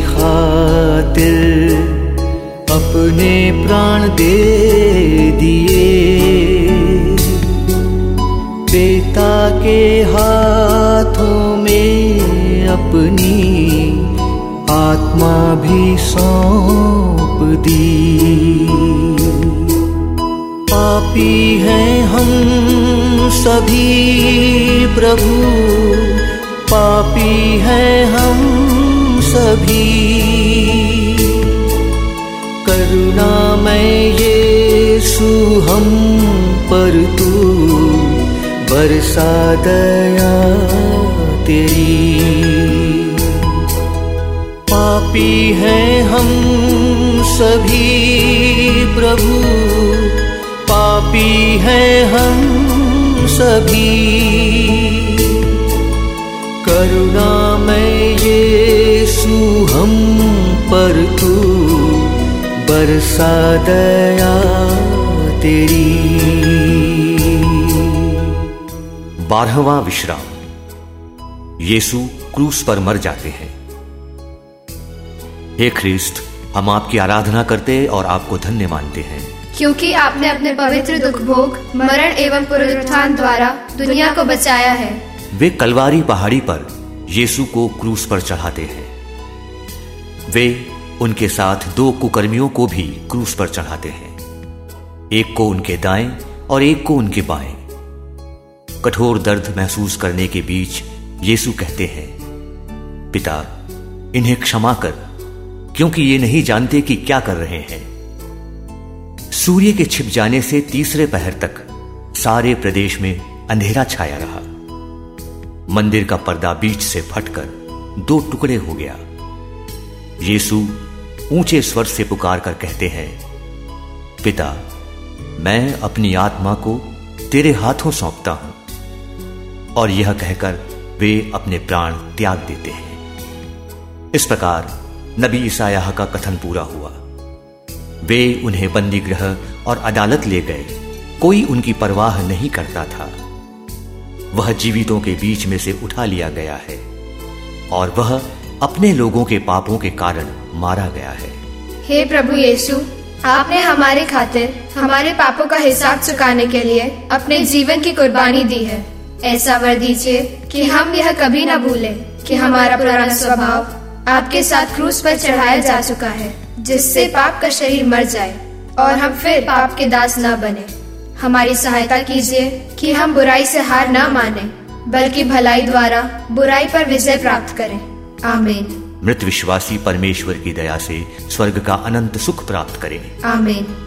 खातिर अपने प्राण दे दिए। पिता के हाथों में अपनी आत्मा भी सौंप दी। पापी हैं हम सभी प्रभु, पापी हैं हम सभी। करुणामय यीशु हम पर तू बरसा दया तेरी। पापी हैं हम सभी प्रभु, पापी हैं हम सभी। करुणामय यीशु हम पर तू बरसा दया तेरी। 12वां विश्राम। यीशु क्रूस पर मर जाते हैं। हे ख्रीस्त, हम आपकी आराधना करते और आपको धन्य मानते हैं, क्योंकि आपने अपने पवित्र दुख भोग, मरण एवं पुनरुत्थान द्वारा दुनिया को बचाया है। वे कलवारी पहाड़ी पर यीशु को क्रूस पर चढ़ाते हैं। वे उनके साथ 2 कुकर्मियों को भी क्रूस पर चढ़ाते हैं, एक को उनके दाएं और एक को उनके बाएं। कठोर दर्द महसूस करने के बीच यीशु कहते हैं, पिता, इन्हें क्षमा कर, क्योंकि ये नहीं जानते कि क्या कर रहे हैं। सूर्य के छिप जाने से तीसरे पहर तक सारे प्रदेश में अंधेरा छाया रहा। मंदिर का पर्दा बीच से फटकर 2 टुकड़े हो गया। यीशु ऊंचे स्वर से पुकार कर कहते हैं, पिता, मैं अपनी आत्मा को तेरे हाथों सौंपता हूं। और यह कहकर वे अपने प्राण त्याग देते हैं। इस प्रकार नबी ईसायाह का कथन पूरा हुआ। वे उन्हें बंदी गृह और अदालत ले गए, कोई उनकी परवाह नहीं करता था। वह जीवितों के बीच में से उठा लिया गया है और वह अपने लोगों के पापों के कारण मारा गया है। हे प्रभु यीशु, आपने हमारे खातिर हमारे पापों का हिसाब चुकाने के लिए अपने जीवन की कुर्बानी दी है। ऐसा वर दीजिए कि हम यह कभी न भूलें कि हमारा पुराना स्वभाव आपके साथ क्रूस पर चढ़ाया जा चुका है, जिससे पाप का शरीर मर जाए और हम फिर पाप के दास न बने। हमारी सहायता कीजिए कि हम बुराई से हार न माने, बल्कि भलाई द्वारा बुराई पर विजय प्राप्त करें। आमीन। मृत विश्वासी परमेश्वर की दया से स्वर्ग का अनंत सुख प्राप्त करें। आमीन।